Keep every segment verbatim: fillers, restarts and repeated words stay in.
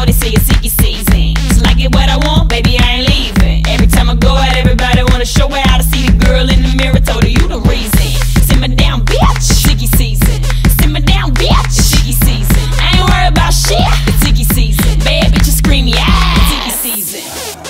go, they say it's Sicky season. Till I get what I want, baby, I ain't leaving. Every time I go out, everybody wanna show her how to see the girl in the mirror. Told her you the reason. Simmer down, bitch. Sicky season. Simmer down, bitch. Sicky season. I ain't worried about shit. It's Sicky season. Bad bitches scream, yeah. It's Sicky season.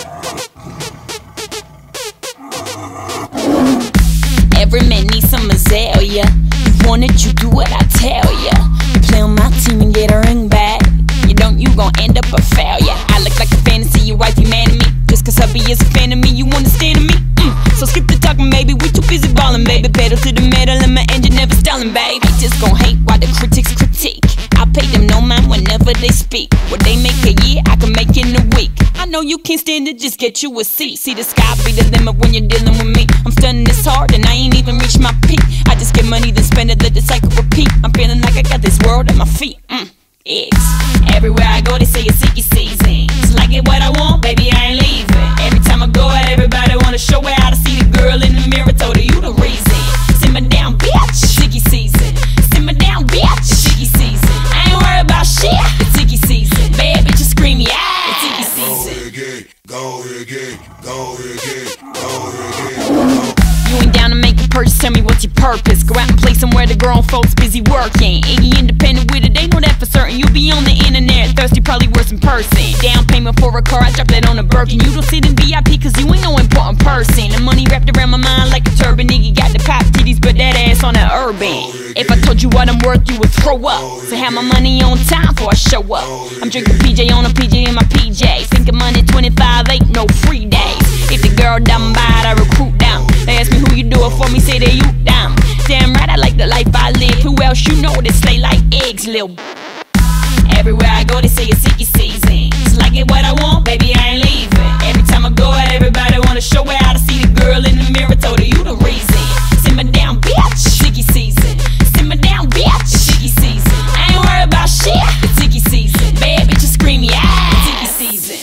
Every man needs some azalea. You want it, you do what I tell ya. You play on my team and get a ring back. You don't, you gon' end up a failure. I look like a fantasy, your wife, you mad at me. Just cause hubby is a fan of me, you understand me? Mm. So skip the talking, baby, we too busy ballin', baby. Pedal to the metal and my engine never stallin', baby. Just gon' hate while the critics critique. I pay them no mind whenever they speak. What they make a year, I can make in a week. I know you can't stand it, just get you a seat. See the sky be the limit when you're dealing with me. I'm stunning this hard and I ain't even reached my peak. I just get money, then spend it, let the cycle repeat. I'm feeling like I got this world at my feet. Mm. Eggs. Everywhere I go, they say it's Sicky season. Till I get what I want, baby, I ain't leaving. Every time I go out, everybody wanna show her how to see the girl in the mirror. Told her you the reason. Simmer down, bitch. Sicky season. Simmer down, bitch. Sicky season. I ain't worried about shit. It's Sicky season. Bad bitches scream, yeah. It's Sicky season. Go ahead, get, go ahead, get, go ahead, get, go ahead, get. You ain't down to make a purchase, tell me what's your purpose. Go out and play somewhere the grown folks busy working. Iggy independent with it, they know that for certain. You be on the internet, thirsty, probably worse in person. Down payment for a car, I drop that on a Birkin. You don't sit in V I P cause you ain't no important person. The money wrapped around my mind like a turban. Iggy got the pop titties, but that ass on that urban. If I told you what I'm worth, you would throw up. So have my money on time before I show up. I'm drinking P J on a P J in my P J. Thinking money twenty-five, ain't no free days. If the girl down bad, I recruit down. They ask me who you do it for, me say that you down. Damn right, I like the life I live. Who else you know that slay like eggs, lil'? Everywhere I go, they say it's Sicky season. Till I get what I want, baby, I ain't leaving. Every time I go out, everybody wanna show her how to see the girl in the mirror. Told her you the reason. Simmer down, bitch. Sicky season. Simmer down, bitch. Sicky season. I ain't worried about shit. It's Sicky season. Bad bitches scream, yeah. It's Sicky season.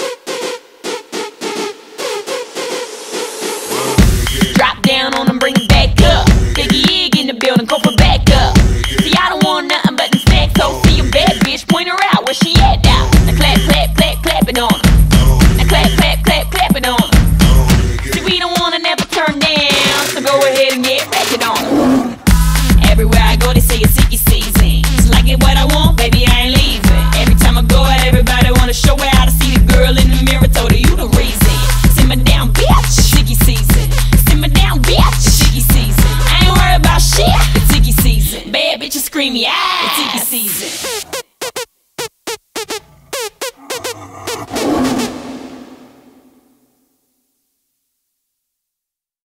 Drop down on them, bring it back up. Biggie Ig in the building, go for back up. See, I don't want nothing but them snacks, so see a bad bitch, point her out, where she at now? Now clap, clap, clap, clap it on her. Now clap, clap, clap, clap it on her. See, we don't wanna never turn down, so go ahead and get ratchet on her. Everywhere I go, they say it's Sicky season. Till I get what I want, baby, I ain't leaving. Every time I go out, everybody wanna show her how to see the girl in the mirror. Told her you the reason. Simmer down, bitch. Sicky season. Simmer down, bitch. Sicky season. I ain't worried about shit. It's Sicky season. Bad bitches scream, yeah. It's Sicky season.